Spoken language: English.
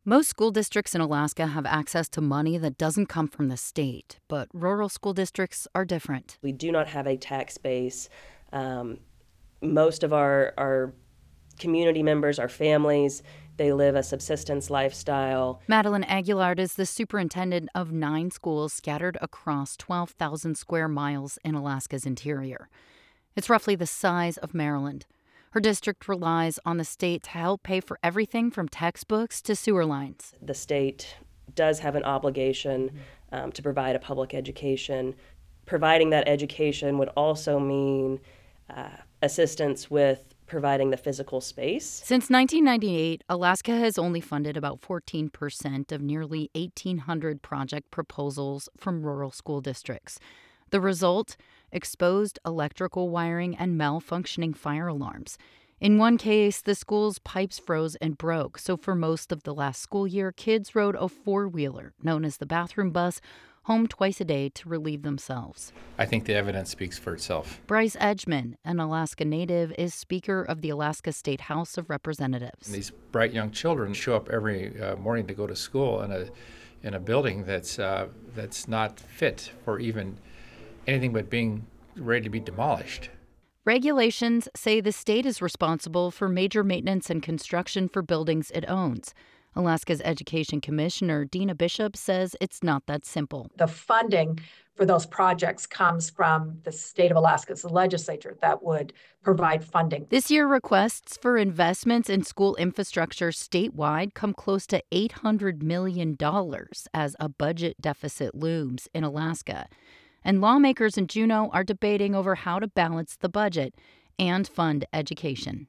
Most school districts in Alaska have access to money that doesn't come from the state, but rural school districts are different. We do not have a tax base. Most of our community members, our families, they live a subsistence lifestyle. Madeline Aguilard is the superintendent of 9 schools scattered across 12,000 square miles in Alaska's interior. It's roughly the size of Maryland. Her district relies on the state to help pay for everything from textbooks to sewer lines. The state does have an obligation to provide a public education. Providing that education would also mean assistance with providing the physical space. Since 1998, Alaska has only funded about 14% of nearly 1,800 project proposals from rural school districts. The result? Exposed electrical wiring and malfunctioning fire alarms. In one case, the school's pipes froze and broke, so for most of the last school year, kids rode a four-wheeler, known as the bathroom bus, home twice a day to relieve themselves. I think the evidence speaks for itself. Bryce Edgman, an Alaska native, is Speaker of the Alaska State House of Representatives. These bright young children show up every morning to go to school in a building that's not fit for even anything but being ready to be demolished. Regulations say the state is responsible for major maintenance and construction for buildings it owns. Alaska's Education Commissioner Dina Bishop says it's not that simple. The funding for those projects comes from the state of Alaska's legislature that would provide funding. This year, requests for investments in school infrastructure statewide come close to $800 million as a budget deficit looms in Alaska. And lawmakers in Juneau are debating over how to balance the budget and fund education.